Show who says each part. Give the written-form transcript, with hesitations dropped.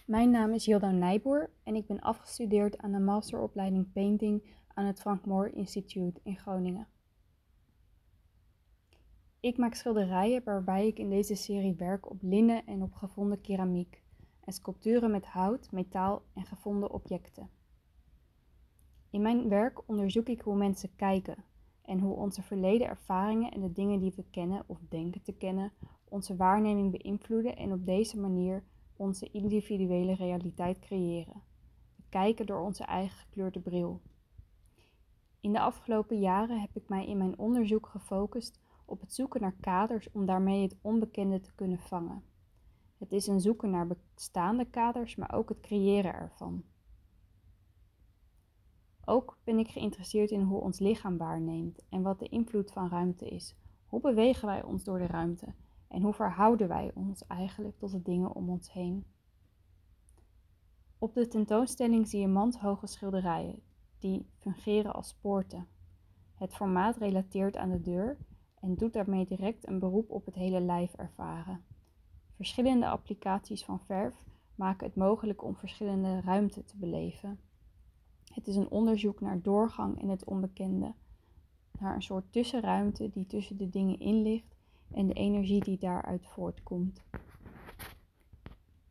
Speaker 1: Mijn naam is Hilda Nijboer en ik ben afgestudeerd aan de masteropleiding Painting aan het Frank Moore Institute in Groningen. Ik maak schilderijen waarbij ik in deze serie werk op linnen en op gevonden keramiek en sculpturen met hout, metaal en gevonden objecten. In mijn werk onderzoek ik hoe mensen kijken en hoe onze verleden ervaringen en de dingen die we kennen of denken te kennen onze waarneming beïnvloeden en op deze manier onze individuele realiteit creëren. We kijken door onze eigen gekleurde bril. In de afgelopen jaren heb ik mij in mijn onderzoek gefocust op het zoeken naar kaders om daarmee het onbekende te kunnen vangen. Het is een zoeken naar bestaande kaders, maar ook het creëren ervan. Ook ben ik geïnteresseerd in hoe ons lichaam waarneemt en wat de invloed van ruimte is. Hoe bewegen wij ons door de ruimte en hoe verhouden wij ons eigenlijk tot de dingen om ons heen? Op de tentoonstelling zie je manshoge schilderijen die fungeren als poorten. Het formaat relateert aan de deur en doet daarmee direct een beroep op het hele lijf ervaren. Verschillende applicaties van verf maken het mogelijk om verschillende ruimten te beleven. Het is een onderzoek naar doorgang en het onbekende, naar een soort tussenruimte die tussen de dingen in ligt en de energie die daaruit voortkomt.